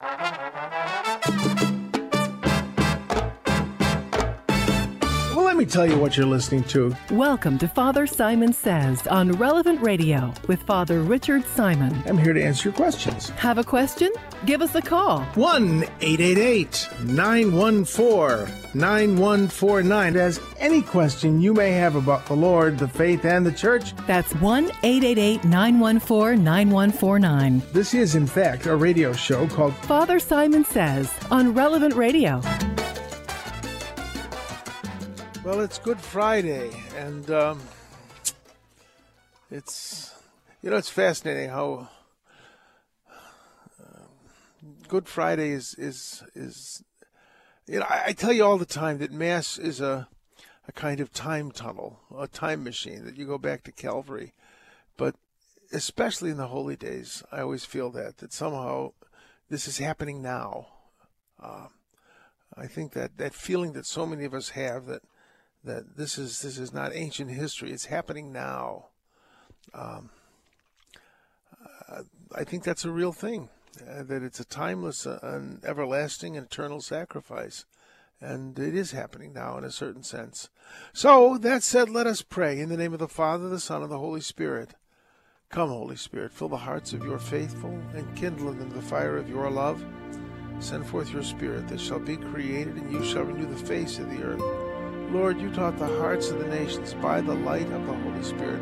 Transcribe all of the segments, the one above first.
Well, let me tell you what you're listening to. Welcome to Father Simon Says on Relevant Radio with Father Richard Simon. I'm here to answer your questions. Have a question? Give us a call. 1-888-914-9149. As any question you may have about the Lord, the faith, and the church. That's 1-888-914-9149. This is, in fact, a radio show called Father Simon Says on Relevant Radio. Well, it's Good Friday, and it's fascinating how Good Friday is I tell you all the time that Mass is a kind of time tunnel, a time machine, that you go back to Calvary. But especially in the holy days, I always feel that somehow this is happening now. I think that feeling that so many of us have that this is not ancient history. It's happening now. I think that's a real thing, that it's a timeless, an everlasting, and eternal sacrifice. And it is happening now in a certain sense. So, that said, let us pray. In the name of the Father, the Son, and the Holy Spirit. Come, Holy Spirit, fill the hearts of your faithful, and kindle in them the fire of your love. Send forth your Spirit that shall be created, and you shall renew the face of the earth. Lord, you taught the hearts of the nations by the light of the Holy Spirit.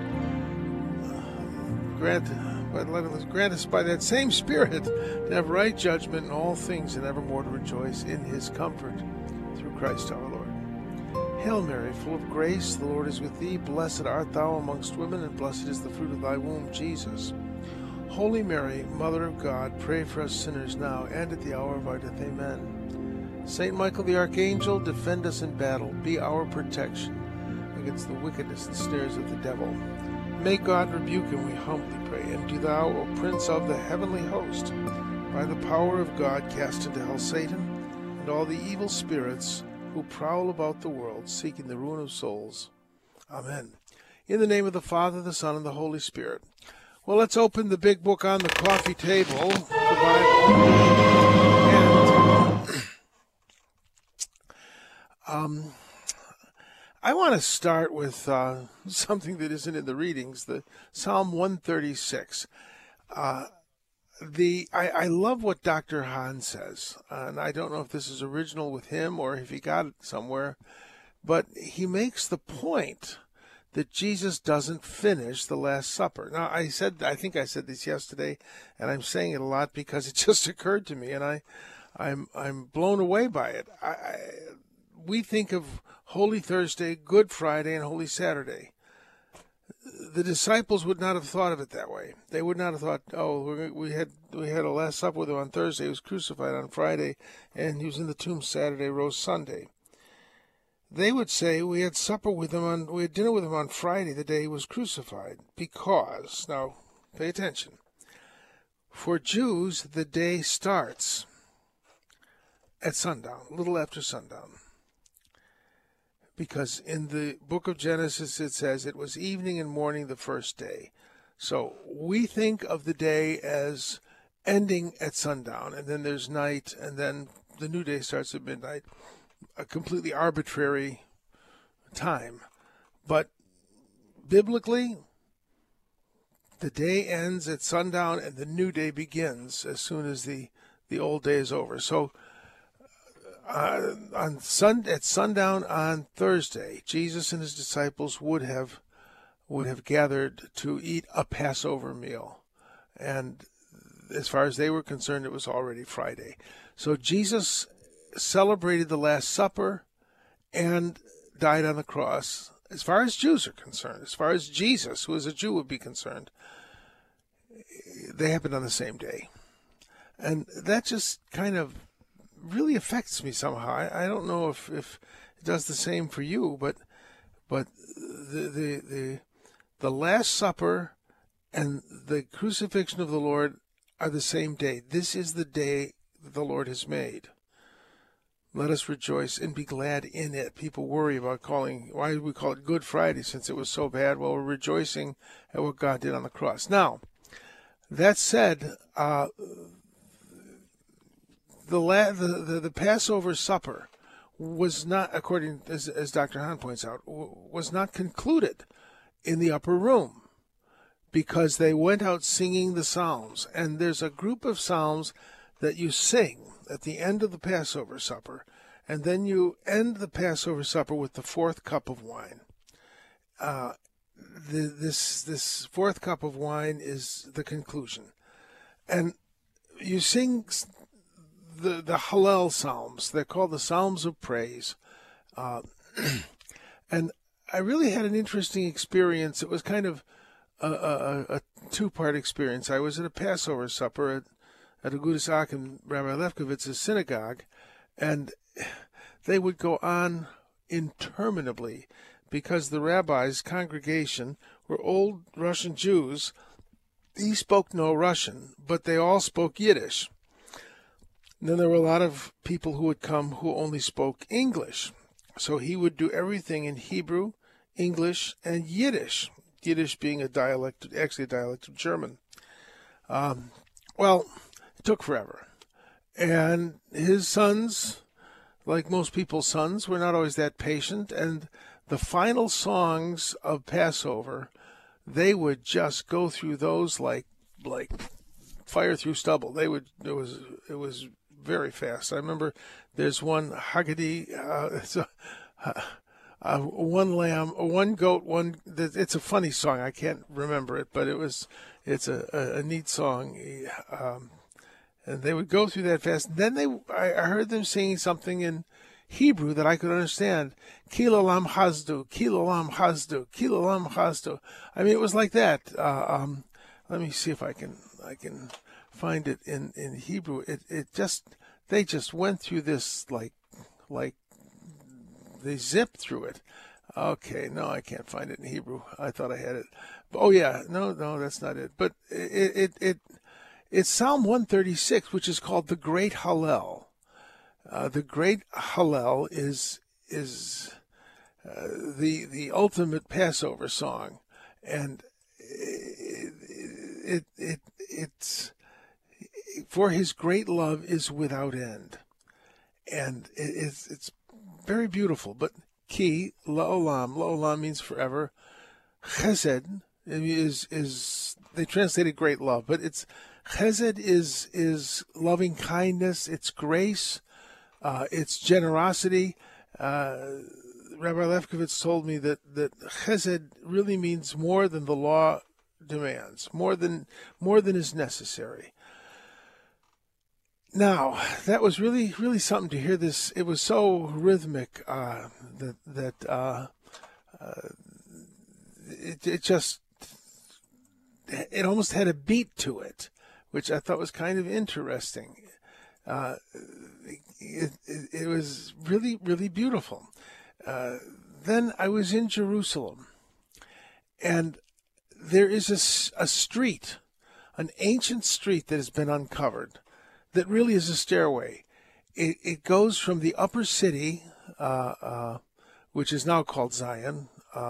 Grant us by that same Spirit to have right judgment in all things, and evermore to rejoice in his comfort, through Christ our Lord. Hail Mary, full of grace, the Lord is with thee. Blessed art thou amongst women, and blessed is the fruit of thy womb, Jesus. Holy Mary, Mother of God, pray for us sinners now and at the hour of our death. Amen. Saint Michael the Archangel, defend us in battle. Be our protection against the wickedness and snares of the devil. May God rebuke him, we humbly pray. And do thou, O Prince of the heavenly host, by the power of God, cast into hell Satan and all the evil spirits who prowl about the world, seeking the ruin of souls. Amen. In the name of the Father, the Son, and the Holy Spirit. Well, let's open the big book on the coffee table, the Bible. I want to start with something that isn't in the readings, the Psalm 136. I love what Dr. Hahn says, and I don't know if this is original with him or if he got it somewhere, but he makes the point that Jesus doesn't finish the Last Supper. Now, I think I said this yesterday, and I'm saying it a lot because it just occurred to me, and I'm blown away by it. We think of Holy Thursday, Good Friday, and Holy Saturday. The disciples would not have thought of it that way. They would not have thought, we had a Last Supper with him on Thursday. He was crucified on Friday, and he was in the tomb Saturday, rose Sunday. They would say we had dinner with him on Friday, the day he was crucified, because, now, pay attention. For Jews, the day starts at sundown, a little after sundown. Because in the book of Genesis it says it was evening and morning the first day. So we think of the day as ending at sundown, and then there's night, and then the new day starts at midnight, a completely arbitrary time. But biblically, the day ends at sundown and the new day begins as soon as the old day is over. So at sundown on Thursday, Jesus and his disciples would have gathered to eat a Passover meal. And as far as they were concerned, it was already Friday. So Jesus celebrated the Last Supper and died on the cross. As far as Jews are concerned, as far as Jesus, who is a Jew, would be concerned, they happened on the same day. And that just kind of really affects me somehow. I don't know if it does the same for you, but the Last Supper and the crucifixion of the Lord are the same day. This is the day that the Lord has made. Let us rejoice and be glad in it. People worry about why do we call it Good Friday since it was so bad? Well, we're rejoicing at what God did on the cross. Now, that said, the Passover supper was not, according as Dr. Hahn points out, was not concluded in the upper room, because they went out singing the psalms. And there's a group of psalms that you sing at the end of the Passover supper, and then you end the Passover supper with the fourth cup of wine. This fourth cup of wine is the conclusion, and you sing the Hallel psalms. They're called the Psalms of Praise, and I really had an interesting experience. It was kind of a two-part experience. I was at a Passover supper at Agudas Achim, Rabbi Lefkovitz's synagogue, and they would go on interminably because the rabbi's congregation were old Russian Jews. He spoke no Russian, but they all spoke Yiddish. And then there were a lot of people who would come who only spoke English. So he would do everything in Hebrew, English, and Yiddish. Yiddish being actually a dialect of German. Well, it took forever. And his sons, like most people's sons, were not always that patient. And the final songs of Passover, they would just go through those like fire through stubble. It was very fast. I remember there's one Haggadah, one lamb, one goat, one. It's a funny song. I can't remember it, but it's a neat song. And they would go through that fast. Then I heard them singing something in Hebrew that I could understand. Kilolam Hazdu, Kilolam Hazdu, Kilolam Hazdu. I mean, it was like that. Let me see if I can find it in Hebrew. They just went through this like they zipped through it. Okay, no, I can't find it in Hebrew. I thought I had it. Oh yeah, no, that's not it. But it's Psalm 136, which is called the Great Hallel. The Great Hallel is the ultimate Passover song, and it's for His great love is without end, and it's very beautiful. But ki la'olam means forever. Chesed is they translated great love, but it's chesed is loving kindness, it's grace. It's generosity. Rabbi Lefkovitz told me that chesed really means more than the law demands, more than is necessary. Now, that was really, really something to hear this. It was so rhythmic that it almost had a beat to it, which I thought was kind of interesting. It was really, really beautiful. Then I was in Jerusalem, and there is a street, an ancient street that has been uncovered, that really is a stairway. It goes from the upper city, which is now called Zion.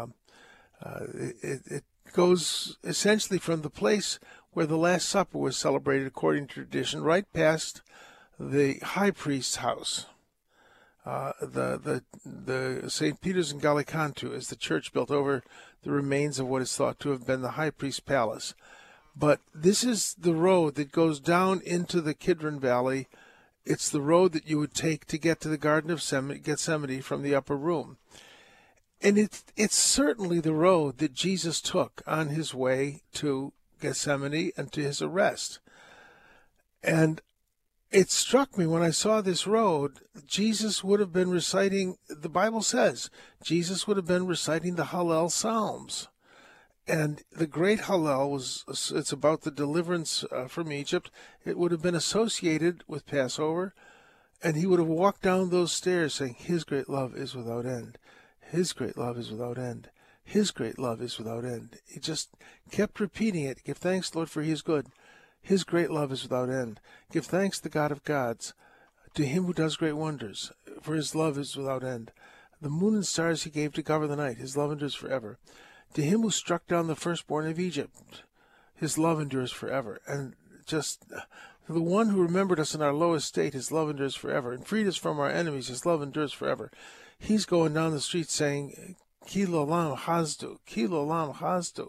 It goes essentially from the place where the Last Supper was celebrated according to tradition, right past the high priest's house. The St. Peter's in Gallicantu is the church built over the remains of what is thought to have been the high priest's palace. But this is the road that goes down into the Kidron Valley. It's the road that you would take to get to the Garden of Gethsemane from the upper room. And it's certainly the road that Jesus took on his way to Gethsemane and to his arrest. And it struck me when I saw this road, Jesus would have been reciting, the Bible says, Jesus would have been reciting the Hallel Psalms. And the Great Hallel it's about the deliverance from Egypt. It would have been associated with Passover, and he would have walked down those stairs saying, His great love is without end. His great love is without end. His great love is without end. He just kept repeating it. Give thanks, Lord, for he is good. His great love is without end. Give thanks to the God of gods, to him who does great wonders, for his love is without end. The moon and stars he gave to cover the night. His love endures forever. To him who struck down the firstborn of Egypt, his love endures forever. And just The one who remembered us in our lowest state, his love endures forever, and freed us from our enemies, his love endures forever. He's going down the street saying, Ki l'olam hazdu, Ki l'olam hazdu.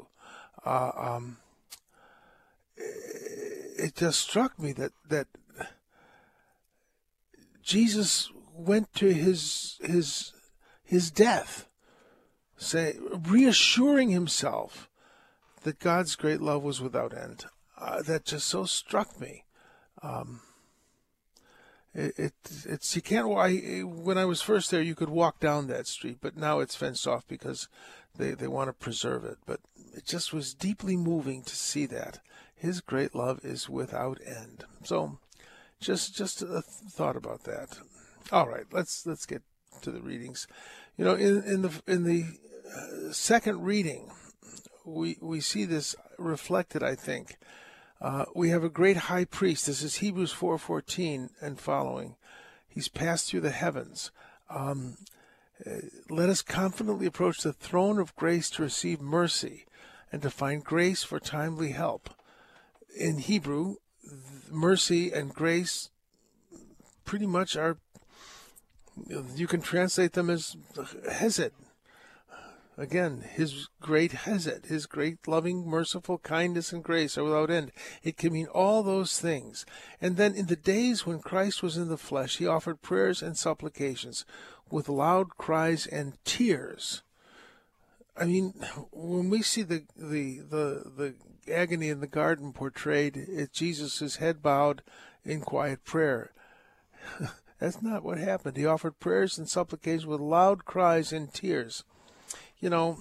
It just struck me that Jesus went to his death, reassuring himself that God's great love was without end. That just so struck me. It's you can't. When I was first there, you could walk down that street, but now it's fenced off because they want to preserve it. But it just was deeply moving to see that His great love is without end. So, just a thought about that. All right, let's get to the readings. You know, in the second reading, we see this reflected, I think. We have a great high priest. This is Hebrews 4:14 and following. He's passed through the heavens. Let us confidently approach the throne of grace to receive mercy and to find grace for timely help. In Hebrew, mercy and grace pretty much are, you can translate them as hesed. Again, His great hesed, His great loving, merciful kindness and grace are without end. It can mean all those things. And then in the days when Christ was in the flesh, He offered prayers and supplications with loud cries and tears. I mean, when we see the agony in the garden portrayed, it's Jesus' head bowed in quiet prayer. That's not what happened. He offered prayers and supplications with loud cries and tears. You know,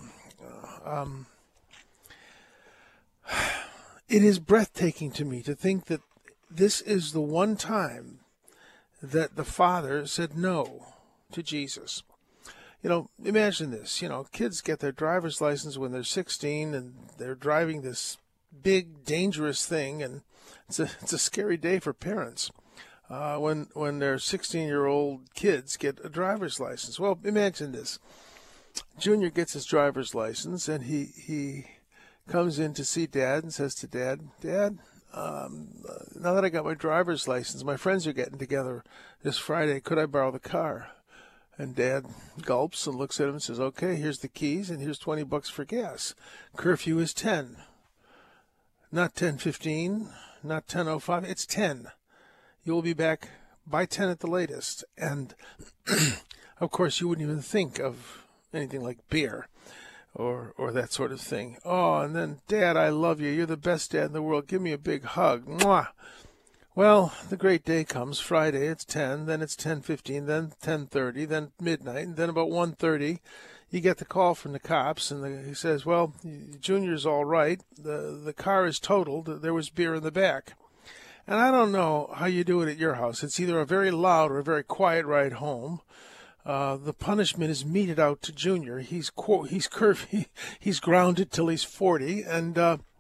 it is breathtaking to me to think that this is the one time that the Father said no to Jesus. You know, imagine this. You know, kids get their driver's license when they're 16 and they're driving this big, dangerous thing, and it's a scary day for parents when their 16-year-old kids get a driver's license. Well, imagine this. Junior gets his driver's license, and he comes in to see Dad and says to Dad, now that I got my driver's license, my friends are getting together this Friday. Could I borrow the car? And Dad gulps and looks at him and says, okay, here's the keys, and here's $20 for gas. Curfew is 10. Not 10:15, not 10:05, it's 10. You will be back by 10 at the latest. And, of course, you wouldn't even think of anything like beer or that sort of thing. Oh, and then, Dad, I love you. You're the best dad in the world. Give me a big hug. Mwah! Well, the great day comes. Friday, it's 10, then it's 10:15, then 10:30, then midnight, and then about 1:30, you get the call from the cops, and he says, well, Junior's all right. The car is totaled. There was beer in the back. And I don't know how you do it at your house. It's either a very loud or a very quiet ride home. The punishment is meted out to Junior. He's grounded till he's 40, and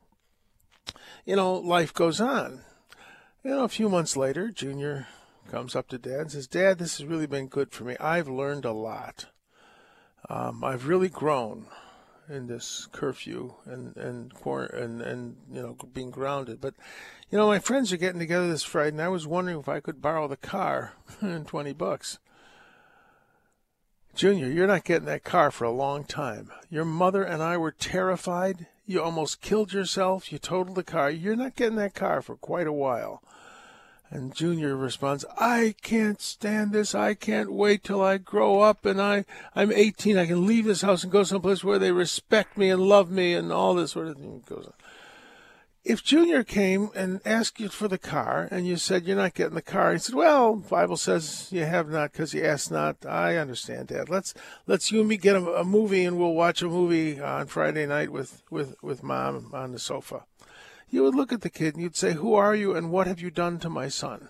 life goes on. A few months later, Junior comes up to Dad and says, Dad, this has really been good for me. I've learned a lot. I've really grown in this curfew and being grounded. But my friends are getting together this Friday, and I was wondering if I could borrow the car and $20. Junior, you're not getting that car for a long time. Your mother and I were terrified. You almost killed yourself. You totaled the car. You're not getting that car for quite a while. And Junior responds, I can't stand this. I can't wait till I grow up and I'm 18. I can leave this house and go someplace where they respect me and love me and all this sort of thing goes on. If Junior came and asked you for the car and you said you're not getting the car, he said, well, the Bible says you have not because you asked not. I understand, Dad. Let's you and me get a movie, and we'll watch a movie on Friday night with Mom on the sofa. You would look at the kid and you'd say, who are you and what have you done to my son?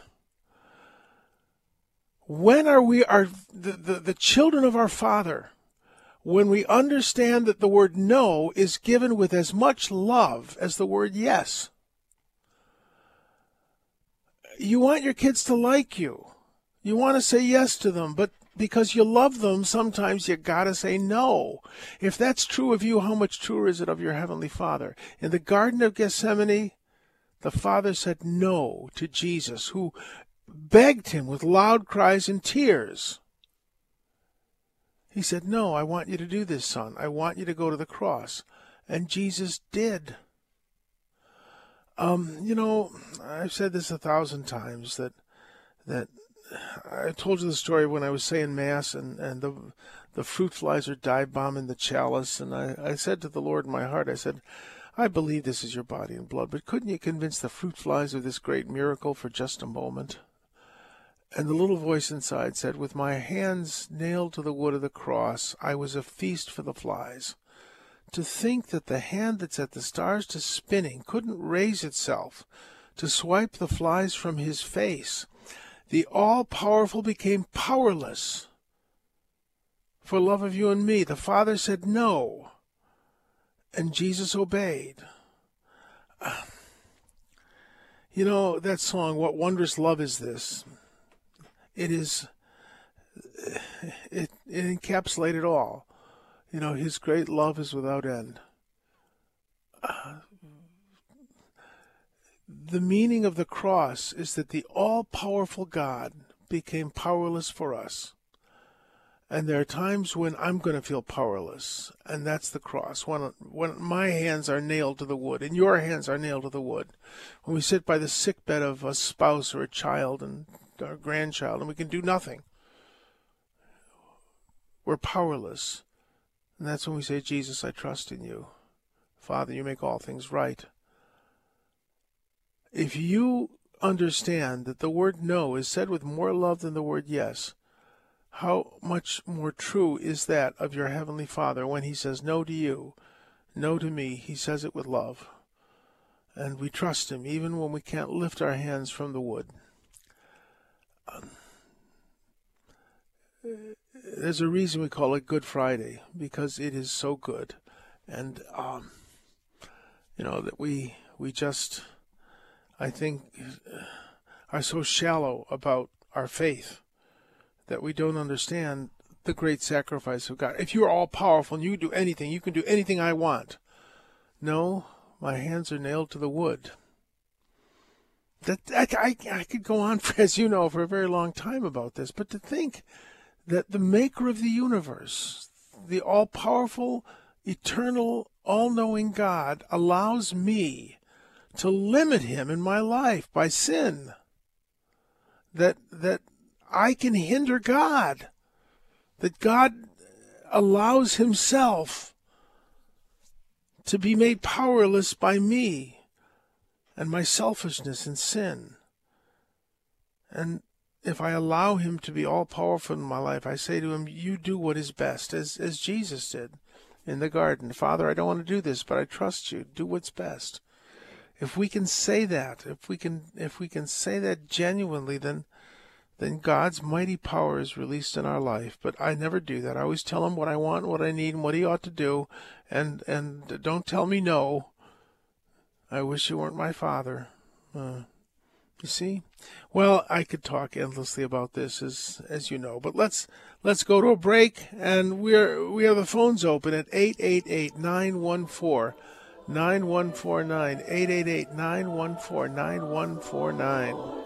When are we the children of our Father? When we understand that the word no is given with as much love as the word yes. You want your kids to like you. You want to say yes to them, but because you love them, sometimes you got to say no. If that's true of you, how much truer is it of your Heavenly Father? In the Garden of Gethsemane, The Father said no to Jesus, who begged him with loud cries and tears. He said, no, I want you to do this, son. I want you to go to the cross. And Jesus did. I've said this 1,000 times that I told you the story when I was saying Mass and the fruit flies are dive bombing the chalice. And I said to the Lord in my heart, I said, I believe this is your body and blood, but couldn't you convince the fruit flies of this great miracle for just a moment? And the little voice inside said, with my hands nailed to the wood of the cross, I was a feast for the flies. To think that the hand that set the stars to spinning couldn't raise itself to swipe the flies from his face. The all-powerful became powerless for love of you and me. The Father said no, and Jesus obeyed. That song, What Wondrous Love Is This? It encapsulates it all. His great love is without end. The meaning of the cross is that the all-powerful God became powerless for us. And there are times when I'm going to feel powerless, and that's the cross. When my hands are nailed to the wood, and your hands are nailed to the wood. When we sit by the sickbed of a spouse or a child and our grandchild, and we can do nothing. We're powerless. And that's when we say, Jesus, I trust in you. Father, you make all things right. If you understand that the word no is said with more love than the word yes, how much more true is that of your Heavenly Father when He says no to you, no to me? He says it with love. And we trust Him even when we can't lift our hands from the wood. There's a reason we call it Good Friday, because it is so good. And, that we just, I think, are so shallow about our faith that we don't understand the great sacrifice of God. If you're all-powerful and you can do anything, you can do anything I want. No, my hands are nailed to the wood. I could go on, as you know, for a very long time about this, but to think that the maker of the universe, the all-powerful, eternal, all-knowing God, allows me to limit Him in my life by sin, that I can hinder God, that God allows Himself to be made powerless by me and my selfishness and sin. And if I allow Him to be all-powerful in my life, I say to Him, you do what is best, as Jesus did in the garden. Father, I don't want to do this, but I trust you. Do what's best. If we can say that, if we can say that genuinely, then God's mighty power is released in our life. But I never do that. I always tell Him what I want, what I need, and what He ought to do, and don't tell me no. I wish you weren't my Father. You see? Well, I could talk endlessly about this, as you know, but let's go to a break, and we have the phones open at 888-914-9149, 888-914-9149.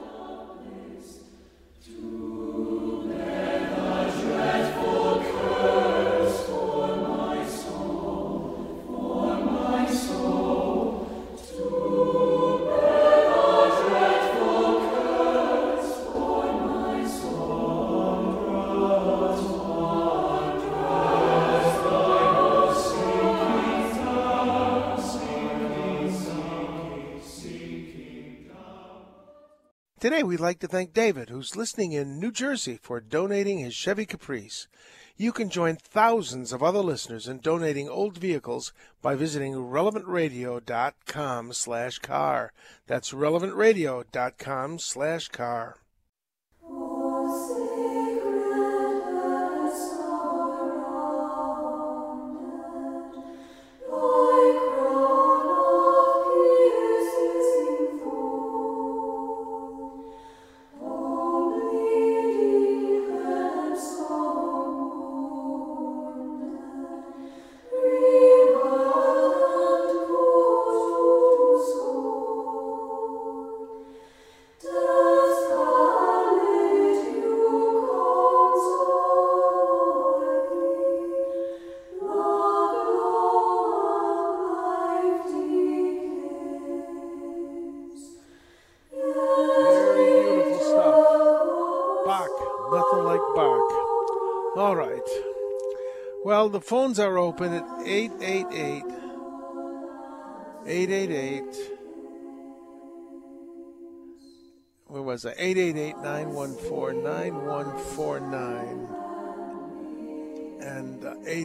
Today, we'd like to thank David, who's listening in New Jersey, for donating his Chevy Caprice. You can join thousands of other listeners in donating old vehicles by visiting relevantradio.com/car. That's relevantradio.com/car. like Bach. All right. Well, the phones are open at 888. Where was I? 888-914-9149. And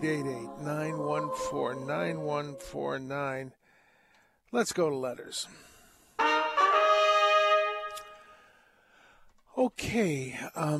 888-914-9149. Let's go to letters. Okay,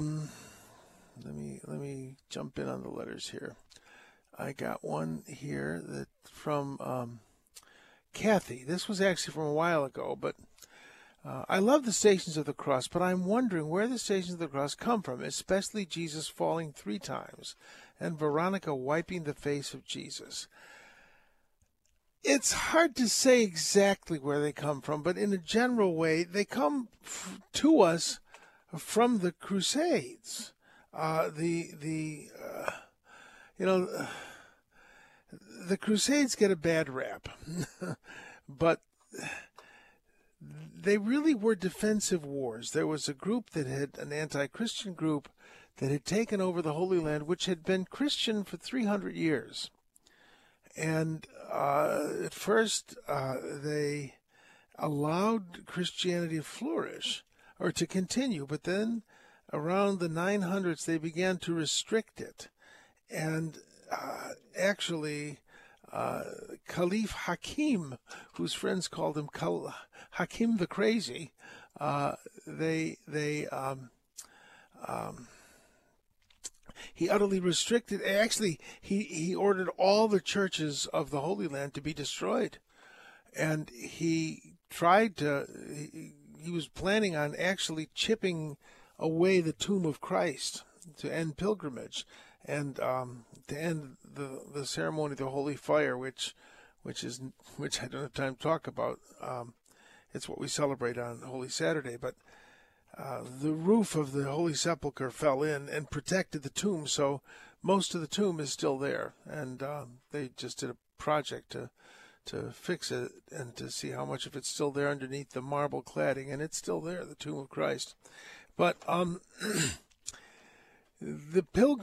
let me jump in on the letters here. I got one here that from Kathy. This was actually from a while ago, but I love the Stations of the Cross, but I'm wondering where the Stations of the Cross come from, especially Jesus falling 3 times and Veronica wiping the face of Jesus. It's hard to say exactly where they come from, but in a general way, they come to us from the Crusades. The Crusades get a bad rap, but they really were defensive wars. There was a group that had, an anti-Christian group, that had taken over the Holy Land, which had been Christian for 300 years. And at first, they allowed Christianity to flourish, or to continue, but then around the 900s, they began to restrict it. And actually, Caliph Hakim, whose friends called him Hakim the Crazy, he utterly restricted. Actually, he ordered all the churches of the Holy Land to be destroyed, and he tried to. He was planning on actually chipping away the tomb of Christ to end pilgrimage and to end the ceremony of the Holy Fire, which I don't have time to talk about. It's what we celebrate on Holy Saturday, but the roof of the Holy Sepulchre fell in and protected the tomb, so most of the tomb is still there, and they just did a project to fix it and to see how much of it's still there underneath the marble cladding, and it's still there, the tomb of Christ. But the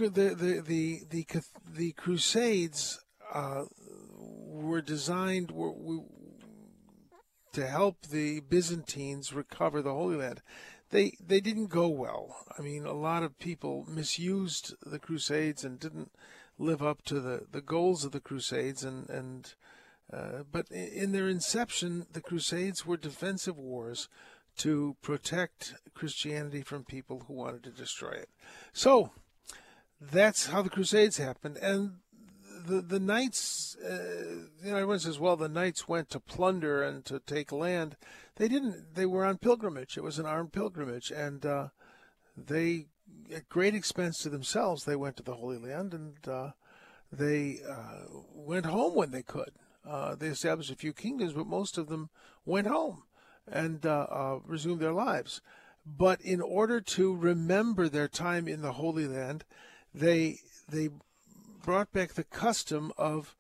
Crusades were designed to help the Byzantines recover the Holy Land. They didn't go well. I mean, a lot of people misused the Crusades and didn't live up to the goals of the Crusades, but in their inception, the Crusades were defensive wars to protect Christianity from people who wanted to destroy it. So that's how the Crusades happened. And the knights, everyone says, well, the knights went to plunder and to take land. They didn't. They were on pilgrimage. It was an armed pilgrimage. And they, at great expense to themselves, they went to the Holy Land, and they went home when they could. They established a few kingdoms, but most of them went home and resumed their lives. But in order to remember their time in the Holy Land, they brought back the custom of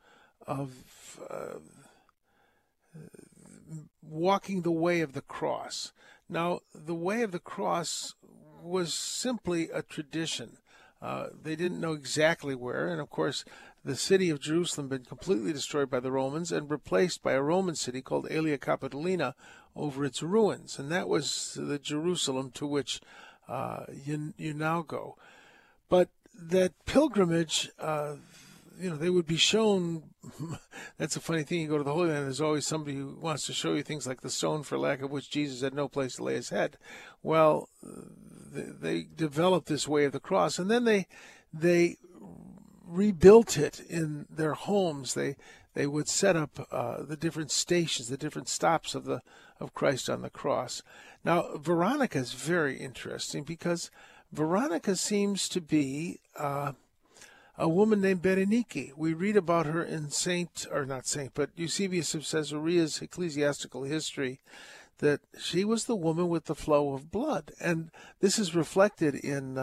walking the way of the cross. Now, the way of the cross was simply a tradition. They didn't know exactly where, and of course, the city of Jerusalem had been completely destroyed by the Romans and replaced by a Roman city called Aelia Capitolina over its ruins, and that was the Jerusalem to which you now go. But that pilgrimage, they would be shown. That's a funny thing. You go to the Holy Land, there's always somebody who wants to show you things like the stone for lack of which Jesus had no place to lay his head. Well, they developed this way of the cross, and then they rebuilt it in their homes. They would set up the different stations, the different stops of Christ on the cross. Now, Veronica is very interesting because Veronica seems to be a woman named Berenike. We read about her in Eusebius of Caesarea's Ecclesiastical History, that she was the woman with the flow of blood. And this is reflected in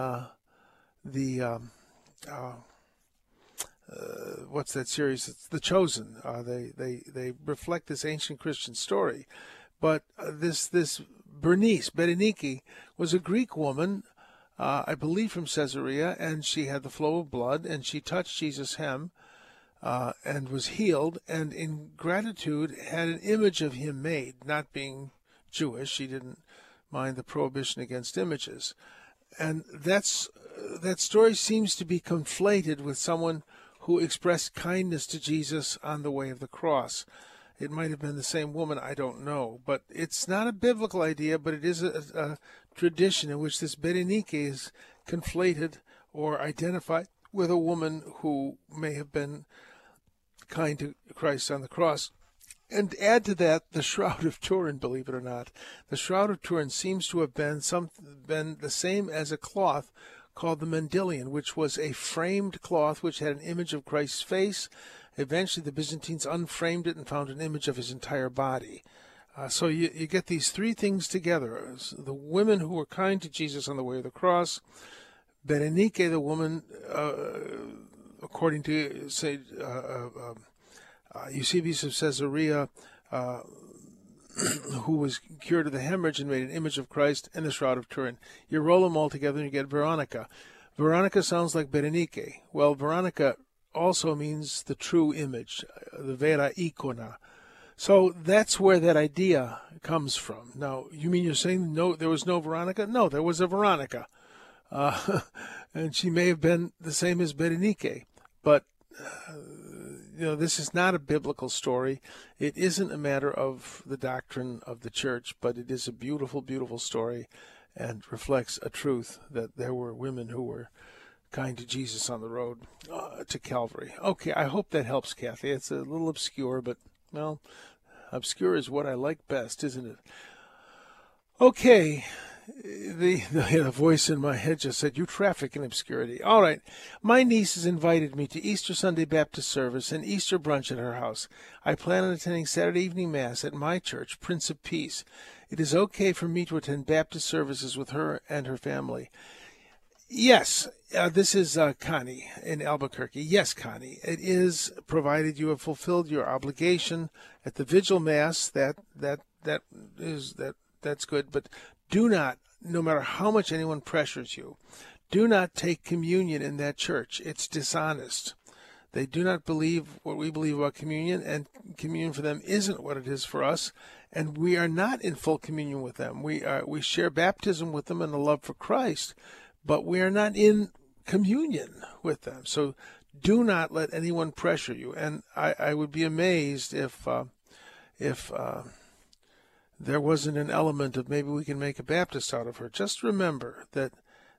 what's that series? It's The Chosen. They reflect this ancient Christian story. But this Berenike was a Greek woman I believe from Caesarea, and she had the flow of blood, and she touched Jesus' hem and was healed, and in gratitude had an image of him made. Not being Jewish, she didn't mind the prohibition against images. And that story seems to be conflated with someone who expressed kindness to Jesus on the way of the cross. It might have been the same woman, I don't know. But it's not a biblical idea, but it is a tradition in which this Berenike is conflated or identified with a woman who may have been kind to Christ on the cross. And add to that the Shroud of Turin, believe it or not. The Shroud of Turin seems to have been the same as a cloth called the Mendilion, which was a framed cloth which had an image of Christ's face. Eventually the Byzantines unframed it and found an image of his entire body. So you get these three things together. The women who were kind to Jesus on the way of the cross, Berenike, the woman, according to, say, Eusebius of Caesarea, who was cured of the hemorrhage and made an image of Christ, and the Shroud of Turin. You roll them all together and you get Veronica. Veronica sounds like Berenike. Well, Veronica also means the true image, the vera icona. So that's where that idea comes from. Now, you mean you're saying no, there was no Veronica? No, there was a Veronica. And she may have been the same as Berenike. But this is not a biblical story. It isn't a matter of the doctrine of the church, but it is a beautiful, beautiful story and reflects a truth that there were women who were kind to Jesus on the road to Calvary. Okay, I hope that helps, Kathy. It's a little obscure, but, well, obscure is what I like best, isn't it? Okay. The voice in my head just said, "You traffic in obscurity." All right. My niece has invited me to Easter Sunday Baptist service and Easter brunch at her house. I plan on attending Saturday evening Mass at my church, Prince of Peace. It is okay for me to attend Baptist services with her and her family. Yes, this is Connie in Albuquerque. Yes, Connie, it is, provided you have fulfilled your obligation at the Vigil Mass. That's good, but do not, no matter how much anyone pressures you, do not take communion in that church. It's dishonest. They do not believe what we believe about communion, and communion for them isn't what it is for us, and we are not in full communion with them. We share baptism with them and a love for Christ, but we are not in communion with them. So do not let anyone pressure you. And I would be amazed if there wasn't an element of maybe we can make a Baptist out of her. Just remember that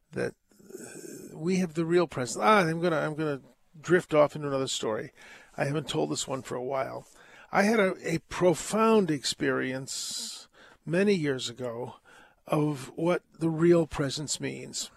we have the real presence. I'm gonna drift off into another story. I haven't told this one for a while. I had a profound experience many years ago of what the real presence means.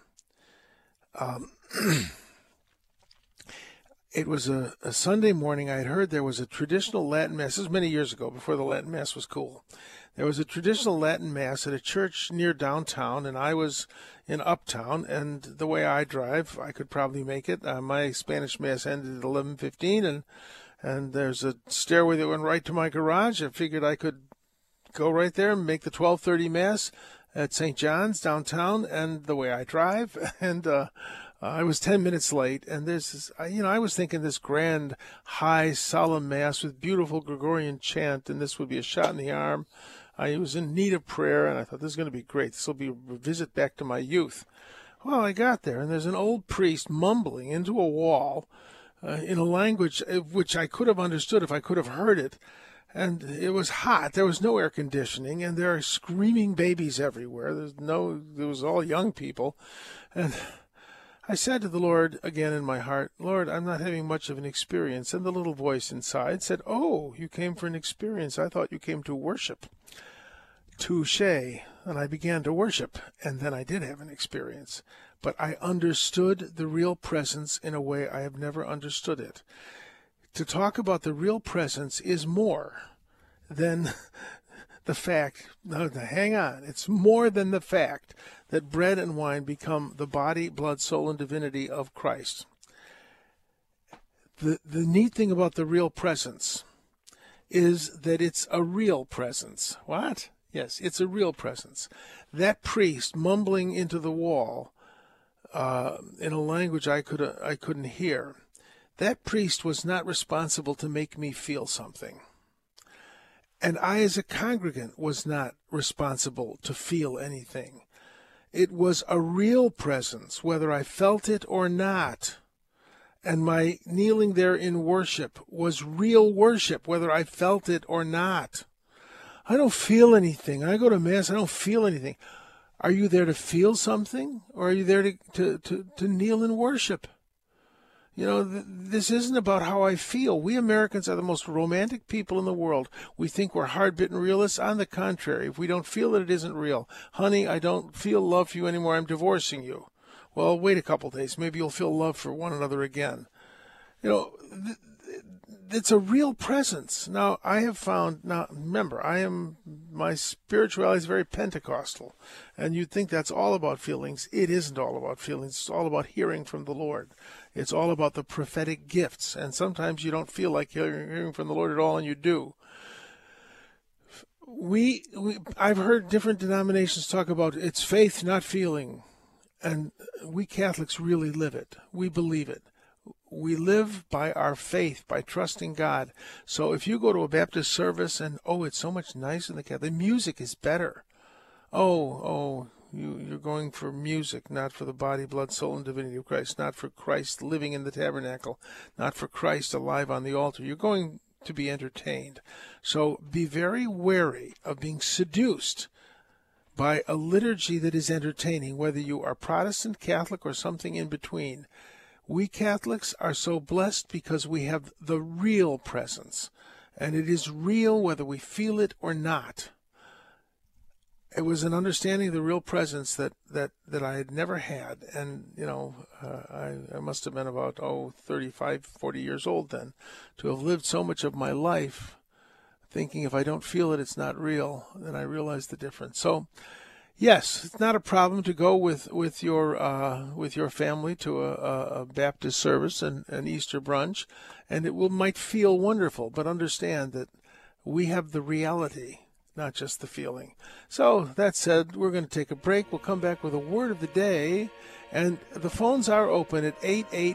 It was a Sunday morning. I had heard there was a traditional Latin Mass. This was many years ago, before the Latin Mass was cool. There was a traditional Latin Mass at a church near downtown, and I was in Uptown, and the way I drive, I could probably make it. My Spanish Mass ended at 11:15, and there's a stairway that went right to my garage. I figured I could go right there and make the 12:30 Mass at St. John's downtown, and the way I drive, and I was 10 minutes late, and there's this, I was thinking this grand, high, solemn Mass with beautiful Gregorian chant, and this would be a shot in the arm. I was in need of prayer, and I thought, this is going to be great. This will be a visit back to my youth. Well, I got there, and there's an old priest mumbling into a wall in a language which I could have understood if I could have heard it. And it was hot. There was no air conditioning, and there are screaming babies everywhere. There was all young people. And I said to the Lord again in my heart, "Lord, I'm not having much of an experience." And the little voice inside said, "Oh, you came for an experience. I thought you came to worship." Touché. And I began to worship, and then I did have an experience. But I understood the real presence in a way I have never understood it. To talk about the real presence is more than the fact, no, hang on, it's more than the fact that bread and wine become the body, blood, soul, and divinity of Christ. The neat thing about the real presence is that it's a real presence. What? Yes, it's a real presence. That priest mumbling into the wall in a language I couldn't hear. That priest was not responsible to make me feel something. And I, as a congregant, was not responsible to feel anything. It was a real presence, whether I felt it or not. And my kneeling there in worship was real worship, whether I felt it or not. I don't feel anything. I go to Mass, I don't feel anything. Are you there to feel something, or are you there to kneel in worship? You know, this isn't about how I feel. We Americans are the most romantic people in the world. We think we're hard-bitten realists. On the contrary, if we don't feel it isn't real. Honey, I don't feel love for you anymore. I'm divorcing you. Well, wait a couple days. Maybe you'll feel love for one another again. You know, it's a real presence. Now, I have found, now remember, my spirituality is very Pentecostal, and you'd think that's all about feelings. It isn't all about feelings. It's all about hearing from the Lord. It's all about the prophetic gifts, and sometimes you don't feel like hearing from the Lord at all, and you do. I've heard different denominations talk about it's faith, not feeling, and we Catholics really live it. We believe it. We live by our faith, by trusting God. So if you go to a Baptist service and, it's so much nicer than the Catholic, the music is better. You're going for music, not for the body, blood, soul, and divinity of Christ, not for Christ living in the tabernacle, not for Christ alive on the altar. You're going to be entertained. So be very wary of being seduced by a liturgy that is entertaining, whether you are Protestant, Catholic, or something in between. We Catholics are so blessed because we have the real presence, and it is real whether we feel it or not. It was an understanding of the real presence that I had never had, and I must have been about 35, 40 years old then, to have lived so much of my life thinking if I don't feel it, it's not real. Then I realized the difference. So, yes, it's not a problem to go with your family to a Baptist service and an Easter brunch, and it might feel wonderful. But understand that we have the reality, not just the feeling. So that said, we're going to take a break. We'll come back with a word of the day, and the phones are open at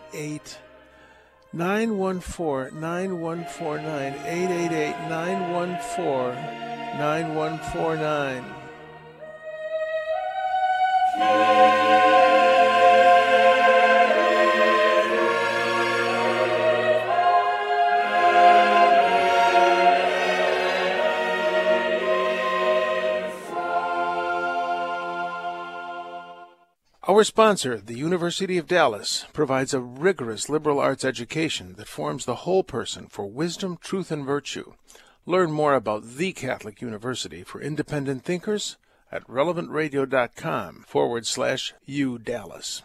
888-914-9149, 888-914-9149. Our sponsor, the University of Dallas, provides a rigorous liberal arts education that forms the whole person for wisdom, truth, and virtue. Learn more about the Catholic University for independent thinkers at relevantradio.com/UDallas.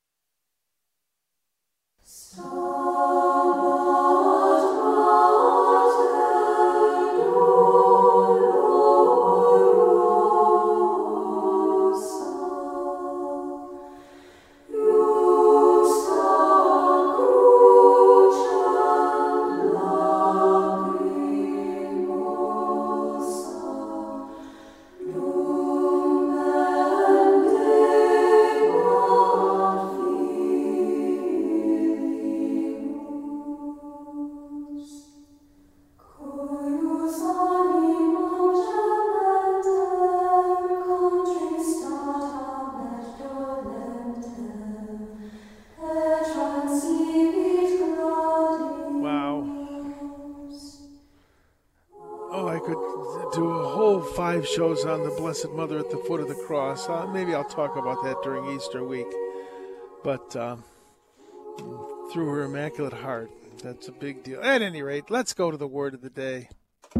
Shows on the Blessed Mother at the foot of the cross. Maybe I'll talk about that during Easter week. But through her Immaculate Heart, that's a big deal. At any rate, let's go to the word of the day.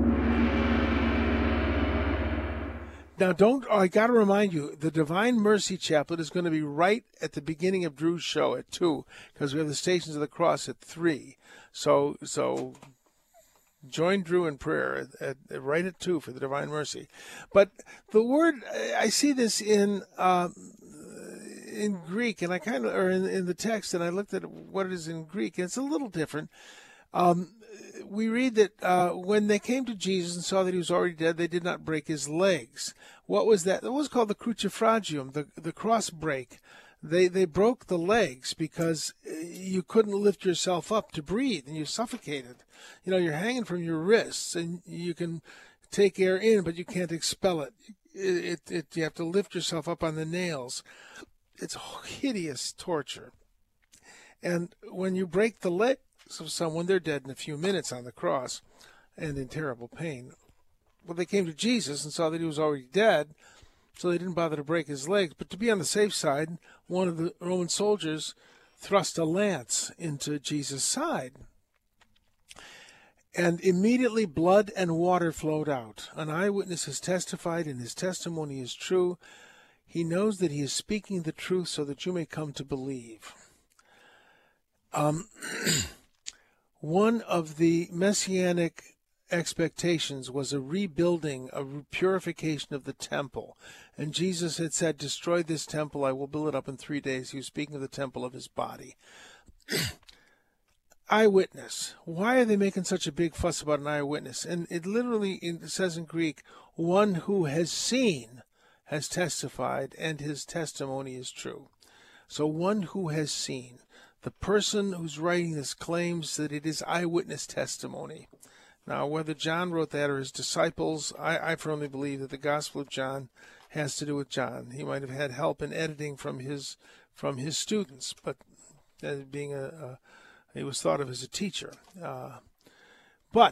Now, I got to remind you, the Divine Mercy Chaplet is going to be right at the beginning of Drew's show at 2, because we have the Stations of the Cross at 3. So join Drew in prayer right at 2 for the Divine Mercy. But the word, I see this in Greek, and in the text, and I looked at what it is in Greek, and it's a little different. We read that when they came to Jesus and saw that he was already dead, they did not break his legs. What was that? That was called the crucifragium, the cross break. they broke the legs because you couldn't lift yourself up to breathe and you suffocated. You're hanging from your wrists and you can take air in, but you can't expel it. You have to lift yourself up on the nails. It's hideous torture. And when you break the legs of someone, they're dead in a few minutes on the cross and in terrible pain. Well, they came to Jesus and saw that he was already dead, so they didn't bother to break his legs. But to be on the safe side, one of the Roman soldiers thrust a lance into Jesus' side. And immediately blood and water flowed out. An eyewitness has testified, and his testimony is true. He knows that he is speaking the truth so that you may come to believe. One of the messianic expectations was a rebuilding, a purification of the temple. And Jesus had said, destroy this temple, I will build it up in 3 days. He was speaking of the temple of his body. Eyewitness. Why are they making such a big fuss about an eyewitness? And it literally says in Greek, one who has seen has testified, and his testimony is true. So one who has seen. The person who's writing this claims that it is eyewitness testimony. Now, whether John wrote that or his disciples, I firmly believe that the Gospel of John has to do with John. He might have had help in editing from his students, but as being he was thought of as a teacher. But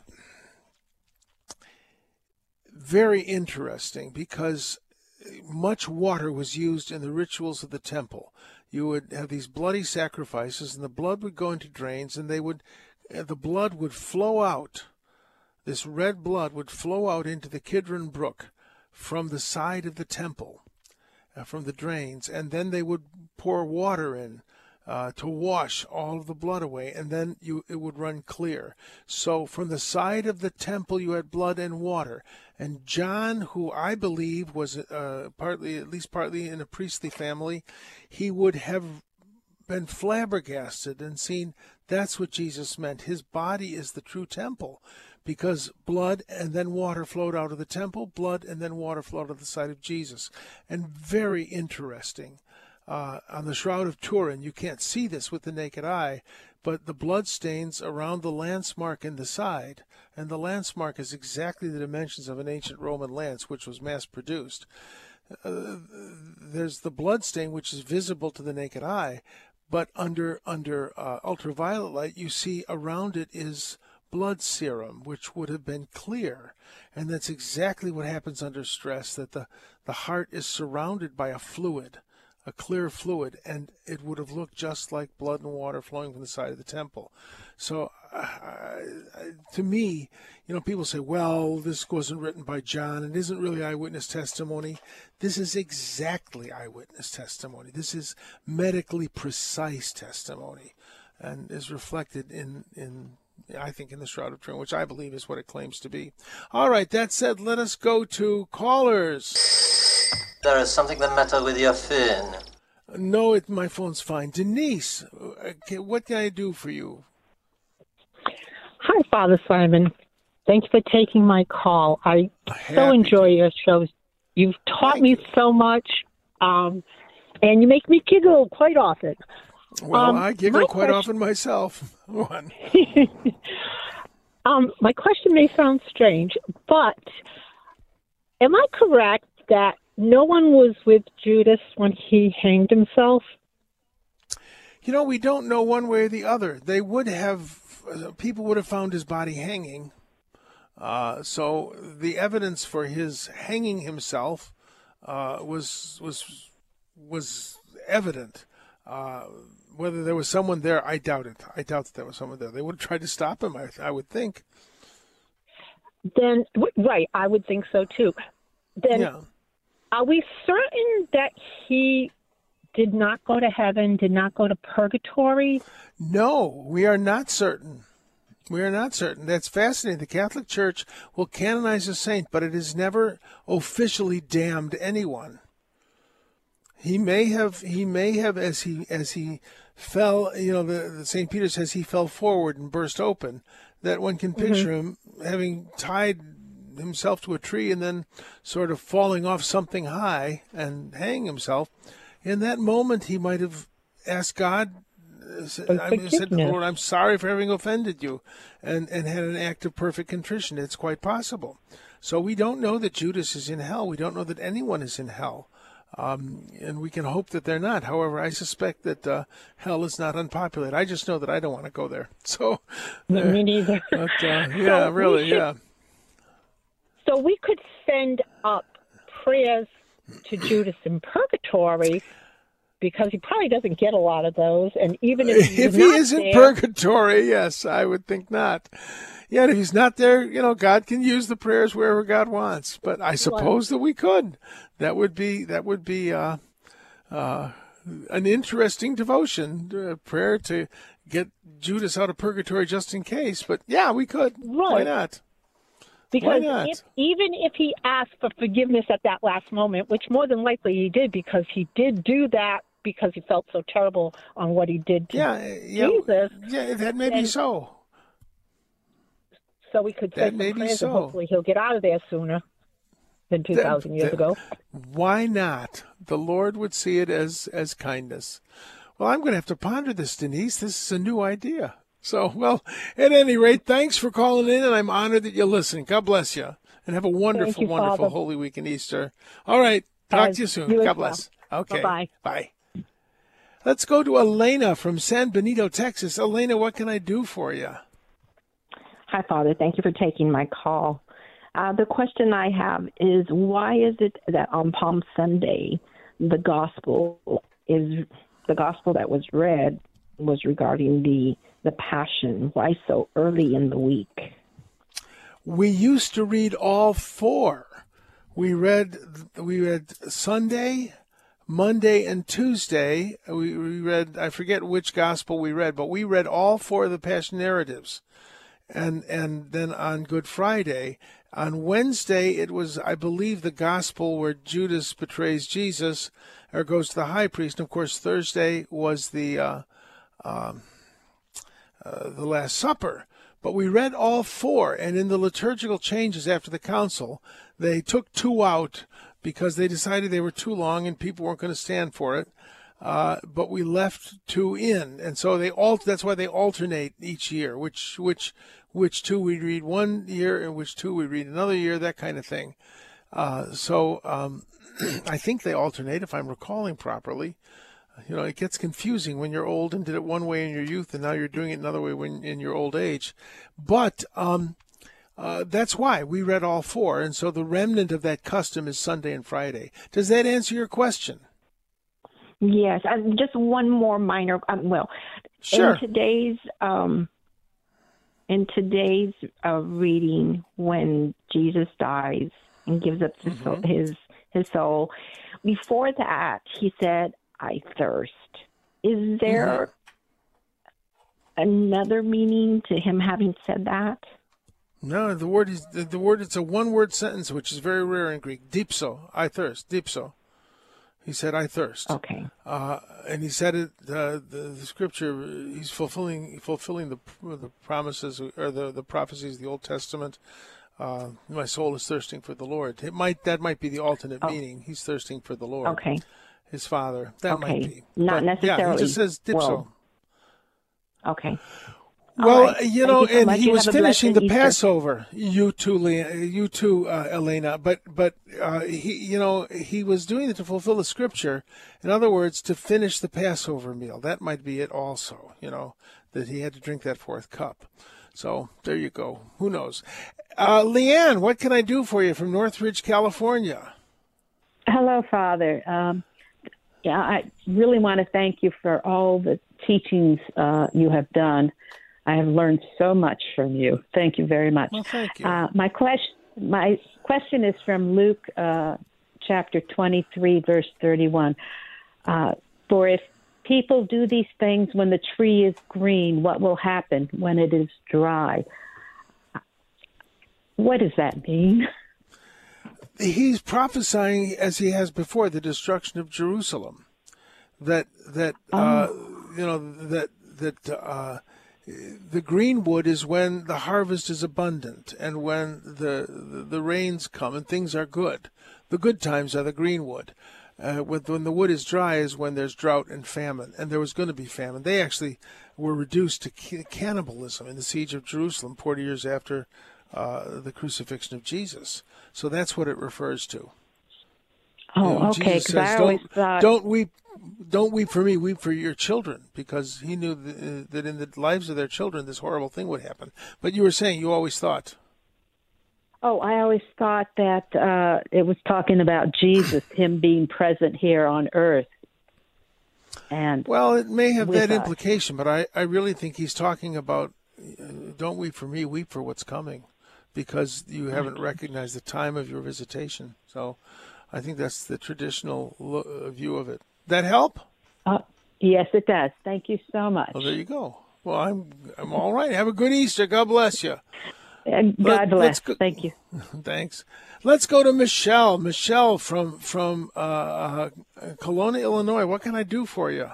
very interesting, because much water was used in the rituals of the temple. You would have these bloody sacrifices, and the blood would go into drains, and the blood would flow out. This red blood would flow out into the Kidron Brook from the side of the temple, from the drains, and then they would pour water in to wash all of the blood away, and then it would run clear. So from the side of the temple you had blood and water. And John, who I believe was at least partly in a priestly family, he would have been flabbergasted and seen that's what Jesus meant. His body is the true temple, because blood and then water flowed out of the temple, blood and then water flowed out of the side of Jesus. And very interesting. On the Shroud of Turin, you can't see this with the naked eye, but the blood stains around the lance mark in the side, and the lance mark is exactly the dimensions of an ancient Roman lance, which was mass-produced. There's the blood stain, which is visible to the naked eye, but under ultraviolet light, you see around it is blood serum, which would have been clear. And that's exactly what happens under stress, that the heart is surrounded by a fluid, a clear fluid, and it would have looked just like blood and water flowing from the side of the temple. So to me, people say, well, this wasn't written by John. It isn't really eyewitness testimony. This is exactly eyewitness testimony. This is medically precise testimony, and is reflected in I think in the Shroud of Turin, which I believe is what it claims to be. All right, that said, let us go to callers. There is something the matter with your phone. No, my phone's fine. Denise, what can I do for you? Hi, Father Simon. Thank you for taking my call. I so enjoy your shows. You've taught me so much, and you make me giggle quite often. Well, I giggle quite often myself. One. My question may sound strange, but am I correct that no one was with Judas when he hanged himself? We don't know one way or the other. They would have, people would have found his body hanging. So the evidence for his hanging himself was evident. Whether there was someone there, I doubt it. I doubt that there was someone there. They would have tried to stop him, I would think. Then, right, I would think so too. Then, yeah. Are we certain that he did not go to heaven, did not go to purgatory? No, we are not certain. We are not certain. That's fascinating. The Catholic Church will canonize a saint, but it has never officially damned anyone. He may have, as he fell, the St. Peter says he fell forward and burst open, that one can picture him having tied himself to a tree and then sort of falling off something high and hanging himself. in that moment he might have asked God, said, forgiveness. Lord, I'm sorry for having offended you, and had an act of perfect contrition. It's quite possible. So we don't know that Judas is in hell. We don't know that anyone is in hell. And we can hope that they're not. However, I suspect that hell is not unpopulated. I just know that I don't want to go there. So, Me neither. But, yeah, really, yeah. So we could send up prayers to Judas in purgatory, because he probably doesn't get a lot of those. And even if If he is in purgatory, yes, I would think not. Yeah, and if he's not there, God can use the prayers wherever God wants. But I suppose that we could. That would be an interesting devotion, prayer to get Judas out of purgatory just in case. But yeah, we could. Right. Why not? Because Why not? even if he asked for forgiveness at that last moment, which more than likely he did, because he did do that because he felt so terrible on what he did to Jesus. Yeah, that may be so. So we could say some prayers, and hopefully he'll get out of there sooner than 2,000 years ago. Why not? The Lord would see it as kindness. Well, I'm going to have to ponder this, Denise. This is a new idea. So, well, at any rate, thanks for calling in, and I'm honored that you're listening. God bless you, and have a wonderful, wonderful Holy Week and Easter. All right, talk to you soon. God bless. Okay, bye. Bye. Let's go to Elena from San Benito, Texas. Elena, what can I do for you? Hi, Father. Thank you for taking my call. The question I have is, why is it that on Palm Sunday, the gospel that was read was regarding the Passion? Why so early in the week? We used to read all four. We read Sunday, Monday, and Tuesday. We read, I forget which gospel we read, but we read all four of the Passion narratives. And then on Good Friday, on Wednesday, it was, I believe, the gospel where Judas betrays Jesus or goes to the high priest. And of course, Thursday was the Last Supper. But we read all four, and in the liturgical changes after the council, they took two out because they decided they were too long and people weren't going to stand for it. But we left two in, and so that's why they alternate each year, which two we read one year and which two we read another year, that kind of thing. So I think they alternate, if I'm recalling properly. It gets confusing when you're old and did it one way in your youth, and now you're doing it another way when in your old age. But that's why we read all four, and so the remnant of that custom is Sunday and Friday. Does that answer your question? Yes, just one more minor. Sure. In today's reading, when Jesus dies and gives up his soul, before that he said, "I thirst." Is there another meaning to him having said that? No, the word is the word. It's a one-word sentence, which is very rare in Greek. Dipso, I thirst. Dipso. He said, "I thirst." Okay. And he said it. The scripture. He's fulfilling the promises or the prophecies of the Old Testament. My soul is thirsting for the Lord. That might be the alternate meaning. He's thirsting for the Lord. Okay. His Father. That might be. Not necessarily. Yeah, he just says dipso. Well, okay. Well, right. And he was finishing the Passover. You too, Elena. But he was doing it to fulfill the scripture. In other words, to finish the Passover meal. That might be it also. That he had to drink that fourth cup. So there you go. Who knows? Leanne, what can I do for you from Northridge, California? Hello, Father. I really want to thank you for all the teachings you have done. I have learned so much from you. Thank you very much. Well, thank you. My question is from Luke chapter 23, verse 31. For if people do these things when the tree is green, what will happen when it is dry? What does that mean? He's prophesying, as he has before, the destruction of Jerusalem. The greenwood is when the harvest is abundant and when the rains come and things are good. The good times are the greenwood. when the wood is dry is when there's drought and famine, and there was going to be famine. They actually were reduced to cannibalism in the siege of Jerusalem 40 years after the crucifixion of Jesus. So that's what it refers to. Oh, okay. Jesus says, I always thought, don't weep for me, weep for your children, because he knew that in the lives of their children this horrible thing would happen. But you were saying you always thought. Oh, I always thought that it was talking about Jesus, him being present here on earth. And well, it may have that us. implication, but I really think he's talking about don't weep for me, weep for what's coming, because you haven't recognized the time of your visitation. So I think that's the traditional view of it. That help? Yes, it does. Thank you so much. Well, there you go. Well, I'm all right. Have a good Easter. God bless you. And God bless. Thank you. Thanks. Let's go to Michelle. Michelle from Kelowna, Illinois. What can I do for you?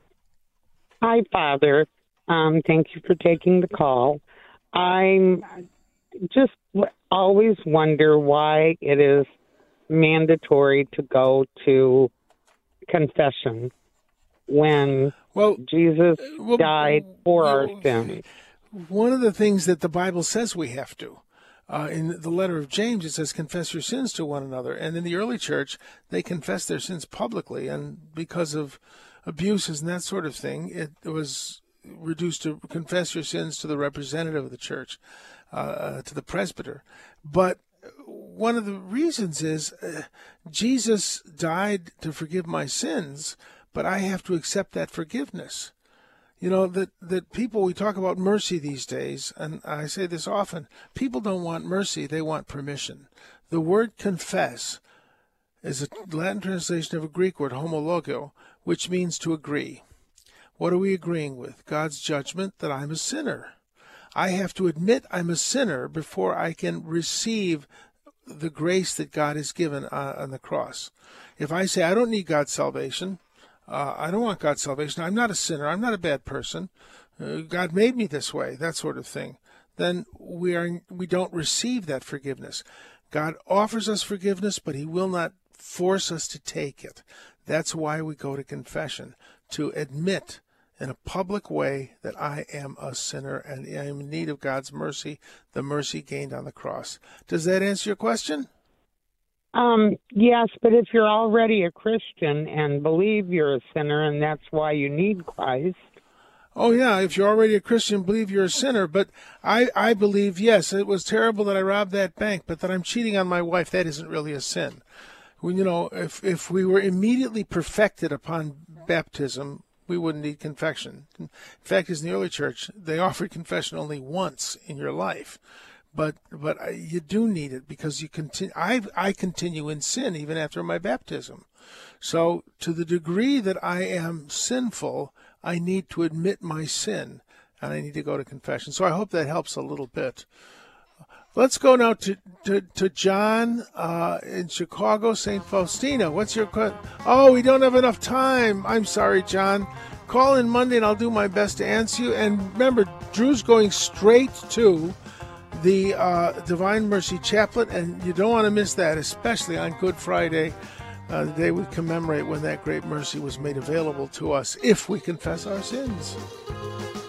Hi, Father. Thank you for taking the call. I'm just always wonder why it is mandatory to go to confession when Jesus died for our sins. One of the things that the Bible says we have to, in the letter of James, it says, confess your sins to one another. And in the early church, they confessed their sins publicly. And because of abuses and that sort of thing, it was reduced to confess your sins to the representative of the church, to the presbyter. But one of the reasons is Jesus died to forgive my sins, but I have to accept that forgiveness. You know, that people, we talk about mercy these days, and I say this often, people don't want mercy, they want permission. The word confess is a Latin translation of a Greek word, homologio, which means to agree. What are we agreeing with? God's judgment that I'm a sinner. I have to admit I'm a sinner before I can receive the grace that God has given on the cross. If I say I don't need God's salvation, I don't want God's salvation, I'm not a sinner, I'm not a bad person, God made me this way, that sort of thing, then we don't receive that forgiveness. God offers us forgiveness, but he will not force us to take it. That's why we go to confession, to admit in a public way that I am a sinner and I am in need of God's mercy, the mercy gained on the cross. Does that answer your question? Yes, but if you're already a Christian and believe you're a sinner and that's why you need Christ. Oh, yeah, if you're already a Christian, believe you're a sinner. But I believe, yes, it was terrible that I robbed that bank, but that I'm cheating on my wife, that isn't really a sin. When, you know, if we were immediately perfected upon baptism, we wouldn't need confession. In fact, as in the early church, they offered confession only once in your life. But you do need it because you continue. I continue in sin even after my baptism. So to the degree that I am sinful, I need to admit my sin, and I need to go to confession. So I hope that helps a little bit. Let's go now to John in Chicago, St. Faustina. What's your question? Oh, we don't have enough time. I'm sorry, John. Call in Monday, and I'll do my best to answer you. And remember, Drew's going straight to the Divine Mercy Chaplet, and you don't want to miss that, especially on Good Friday, the day we commemorate when that great mercy was made available to us if we confess our sins.